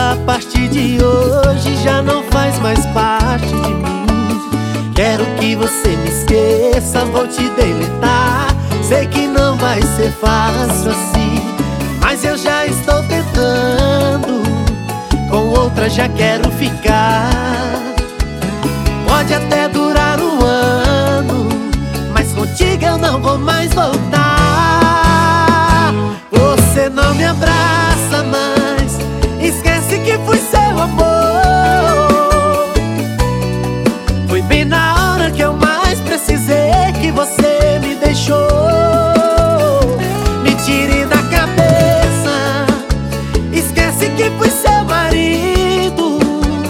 a partir de hoje já não faz mais parte de mim. Quero que você me esqueça, vou te deletar. Sei que não vai ser fácil assim, mas eu já estou tentando. Com outra já quero ficar. Pode até durar um ano, mas contigo eu não vou mais voltar. Você não me abraça mais, esquece que fui seu amor. Foi bem na hora que eu mais precisei que você me deixou. Me tire da cabeça, esquece que fui seu marido.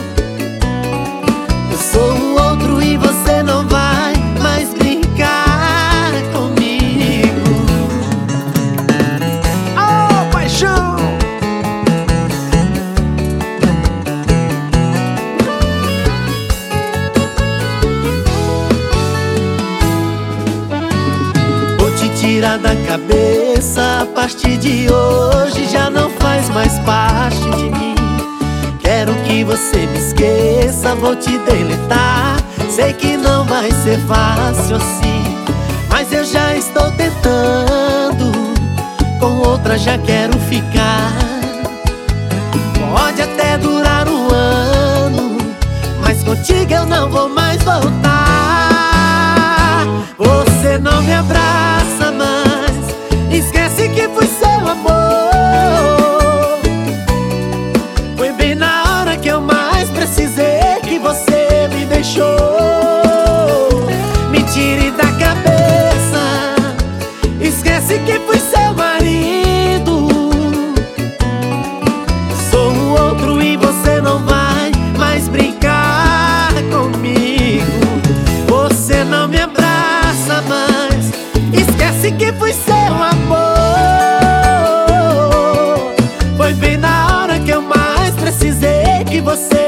Eu sou um outro e você não vai mais brincar comigo. Oh, paixão! Vou te tirar da cabeça, a partir de hoje já não faz mais parte de mim. Quero que você me esqueça, vou te deletar. Sei que não vai ser fácil assim, mas eu já estou tentando. Com outra já quero ficar. Pode até durar um ano, mas contigo eu não vou mais voltar. Você não me abraça mais, esquece que fui seu amor. Foi bem na hora que eu mais precisei que você me deixou. Me tire da cabeça, esquece que fui seu marido. Sou um outro e você não vai mais brincar comigo. Você não me abraça mais, esquece que fui seu amor. Foi bem na hora que eu mais precisei que você